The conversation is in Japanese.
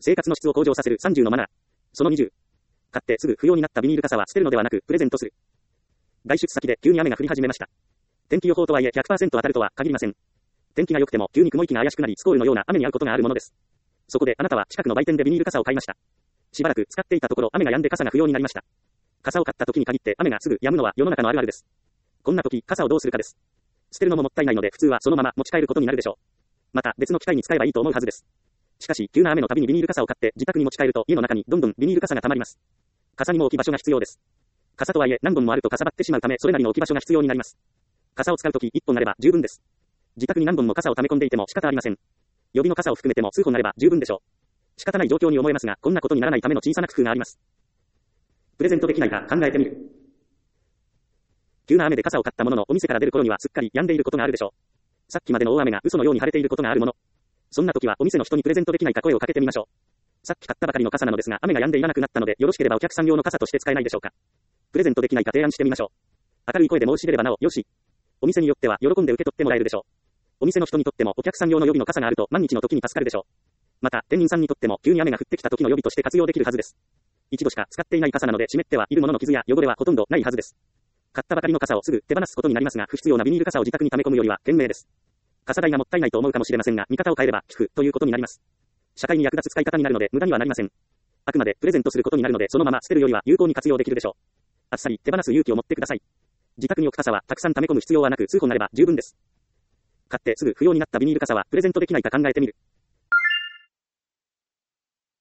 生活の質を向上させる30のマナー。その20。買ってすぐ不要になったビニール傘は捨てるのではなく、プレゼントする。外出先で急に雨が降り始めました。天気予報とはいえ 100% 当たるとは限りません。天気が良くても急に雲行きが怪しくなりスコールのような雨に遭うことがあるものです。そこであなたは近くの売店でビニール傘を買いました。しばらく使っていたところ雨が止んで傘が不要になりました。傘を買った時に限って雨がすぐ止むのは世の中のあるあるです。こんな時傘をどうするかです。捨てるのももったいないので普通はそのまま持ち帰ることになるでしょう。また別の機会に使えばいいと思うはずです。しかし急な雨のたびにビニール傘を買って自宅に持ち帰ると家の中にどんどんビニール傘が溜まります。傘にも置き場所が必要です。傘とはいえ何本もあるとかさばってしまうためそれなりの置き場所が必要になります。傘を使うとき1本あれば十分です。自宅に何本も傘を溜め込んでいても仕方ありません。予備の傘を含めても数本あれば十分でしょう。仕方ない状況に思えますが、こんなことにならないための小さな工夫があります。プレゼントできないか考えてみる。急な雨で傘を買ったもののお店から出る頃にはすっかり止んでいることがあるでしょう。さっきまでの大雨が嘘のように晴れていることがあるもの。そんな時はお店の人にプレゼントできないか声をかけてみましょう。さっき買ったばかりの傘なのですが雨が止んでいらなくなったのでよろしければお客さん用の傘として使えないでしょうか。プレゼントできないか提案してみましょう。明るい声で申し出ればなおよし。お店によっては喜んで受け取ってもらえるでしょう。お店の人にとってもお客さん用の予備の傘があると万日の時に助かるでしょう。また店員さんにとっても急に雨が降ってきた時の予備として活用できるはずです。一度しか使っていない傘なので湿ってはいるものの傷や汚れはほとんどないはずです。買ったばかりの傘をすぐ手放すことになりますが不必要なビニール傘を自宅に溜め込むよりは賢明です。傘代がもったいないと思うかもしれませんが見方を変えれば効くということになります。社会に役立つ使い方になるので無駄にはなりません。あくまでプレゼントすることになるのでそのまま捨てるよりは有効に活用できるでしょう。あっさり手放す勇気を持ってください。自宅に置く傘はたくさん溜め込む必要はなく数本あれば十分です。買ってすぐ不要になったビニール傘はプレゼントできないか考えてみる。